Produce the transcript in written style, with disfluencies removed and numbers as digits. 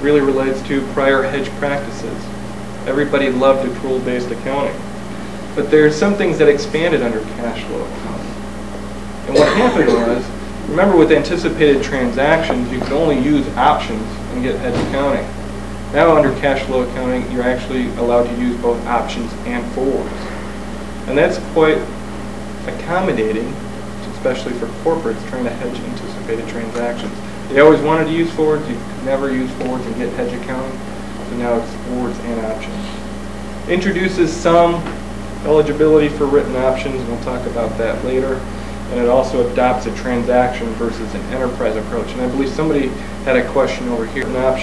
really relates to prior hedge practices. Everybody loved accrual-based accounting. But there's some things that expanded under cash flow accounting. And what happened was, remember with anticipated transactions, you could only use options and get hedge accounting. Now under cash flow accounting, you're actually allowed to use both options and forwards. And that's quite accommodating, especially for corporates trying to hedge anticipated transactions. They always wanted to use forwards, you could never use forwards and get hedge accounting, so now it's forwards and options. Introduces some eligibility for written options, and we'll talk about that later. And it also adopts a transaction versus an enterprise approach. And I believe somebody had a question over here. An option